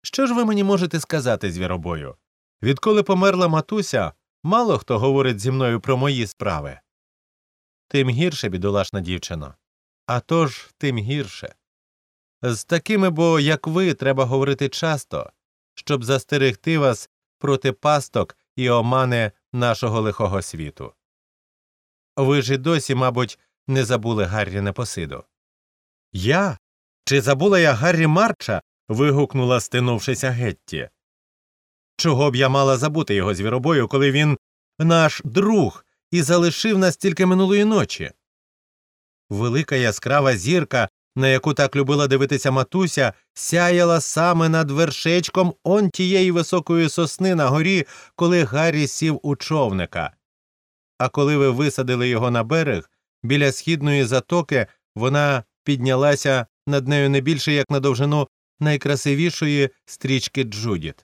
Що ж ви мені можете сказати, звіробою? Відколи померла матуся, мало хто говорить зі мною про мої справи. Тим гірше, бідолашна дівчино. А тож, тим гірше. З такими, бо, як ви, треба говорити часто, щоб застерегти вас проти пасток і омани нашого лихого світу. Ви ж і досі, мабуть, не забули Гаррі Непосиду. Я? Чи забула я Гаррі Марча? Вигукнула, стинувшися Гетті. Чого б я мала забути його, звіробою, коли він наш друг і залишив нас тільки минулої ночі? Велика яскрава зірка, на яку так любила дивитися матуся, сяяла саме над вершечком он тієї високої сосни на горі, коли Гаррі сів у човника. А коли ви висадили його на берег, біля східної затоки вона піднялася над нею не більше, як на довжину найкрасивішої стрічки Джудіт.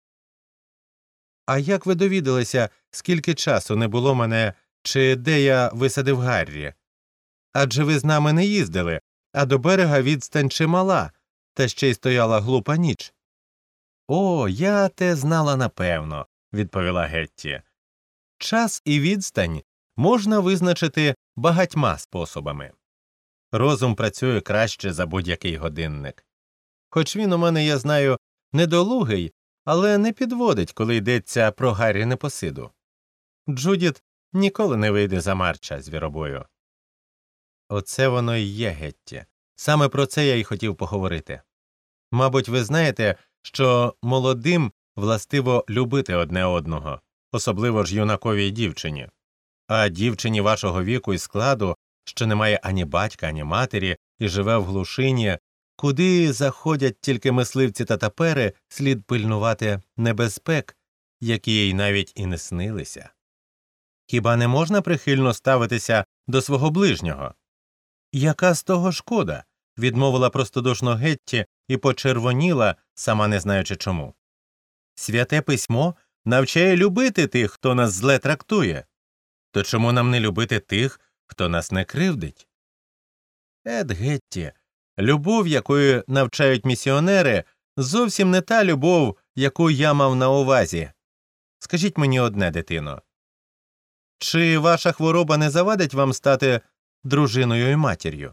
А як ви довідалися, скільки часу не було мене, чи де я висадив Гаррі? Адже ви з нами не їздили, а до берега відстань чимала, та ще й стояла глупа ніч. О, я те знала напевно, відповіла Гетті. Час і відстань можна визначити багатьма способами. Розум працює краще за будь-який годинник. Хоч він у мене, я знаю, недолугий, але не підводить, коли йдеться про Гаррі Непосиду. Джудіт ніколи не вийде за Марча, звіробою. Оце воно і є, Гетті. Саме про це я й хотів поговорити. Мабуть, ви знаєте, що молодим властиво любити одне одного, особливо ж юнаковій дівчині. А дівчині вашого віку і складу, що не має ані батька, ані матері і живе в глушині, куди заходять тільки мисливці та тапери, слід пильнувати небезпек, які їй навіть і не снилися. Хіба не можна прихильно ставитися до свого ближнього? Яка з того шкода? Відмовила простодушно Гетті і почервоніла, сама не знаючи чому. Святе письмо навчає любити тих, хто нас зле трактує. То чому нам не любити тих, хто нас не кривдить? Гетті, любов, якою навчають місіонери, зовсім не та любов, яку я мав на увазі. Скажіть мені одне, дитино. Чи ваша хвороба не завадить вам стати дружиною і матір'ю?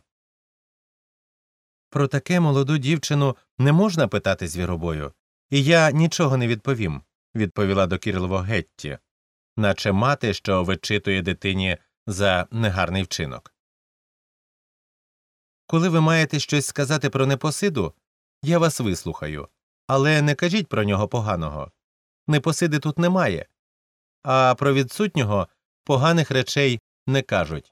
Про таке молоду дівчину не можна питати, звіробою, і я нічого не відповім, відповіла докірливо Гетті, наче мати, що вичитує дитині за негарний вчинок. Коли ви маєте щось сказати про Непосиду, я вас вислухаю, але не кажіть про нього поганого. Непосиди тут немає, а про відсутнього поганих речей не кажуть.